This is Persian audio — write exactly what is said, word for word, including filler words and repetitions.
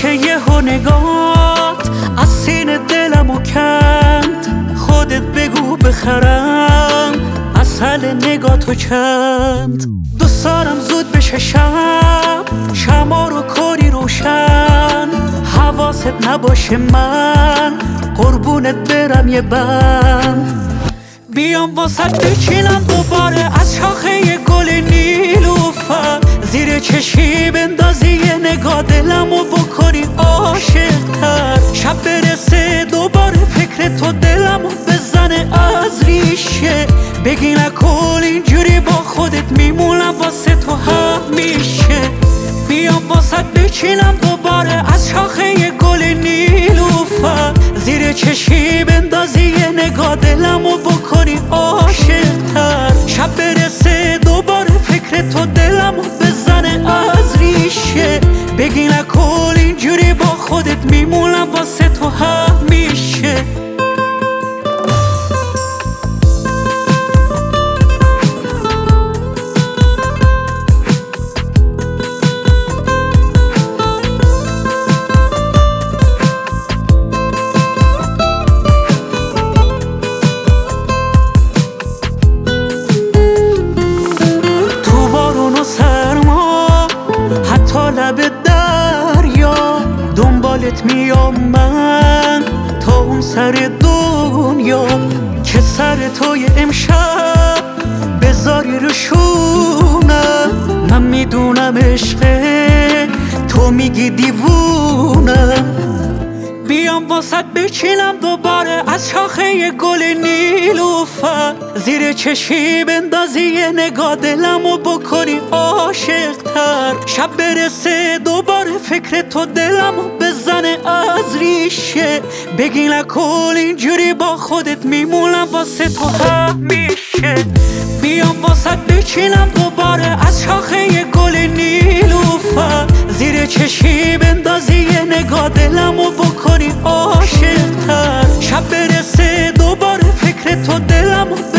که یه ها نگات از سینه دلمو کند. خودت بگو بخرم از حل نگاتو چند. دوست دارم زود بشه شب، شما رو کاری روشن. حواست نباشه من قربونت برم یه بند. بیام واسط بچینم دوباره از شاخه گل نیلوفر. زیر چشی بندازی یه نگاه دلمو بکنی عاشق‌تر. شب برسه دوباره فکر تو دلمو بزنه از ریشه. بگی نکن اینجوری با خودت میمونم واسه تو همیشه. بیام واسط بچینم دوباره از شاخه گل نیلوفر. زیر چشی بندازی یه نگاه دلمو بکنی عاشق‌تر. شب برسه دوباره فکر تو دلمو بزنه از ریشه. بگی نکن اینجوری با خودت میمونم واسه تو همیشه. لب دریا دنبالت میام من تا اون سر دنیا. که سر توی امشب بذاری رو شونم. من میدونم عشقه تو میگی دیوونم. بیام واسط بچینم دوباره از شاخه گل نیلوفر. زیر چشی بندازی یه نگاه دلمو بکنی عاشق‌تر. شب برسه دوباره فکر تو دلمو بزنه از ریشه. بگی نکن اینجوری با خودت میمونم واسه تو همیشه. بیام واسط بچینم دوباره از شاخه گل نیلوفر. زیر چشی بندازی یه نگاه دلمو بکنی عاشق‌تر. شب برسه دوباره فکر تو دلمو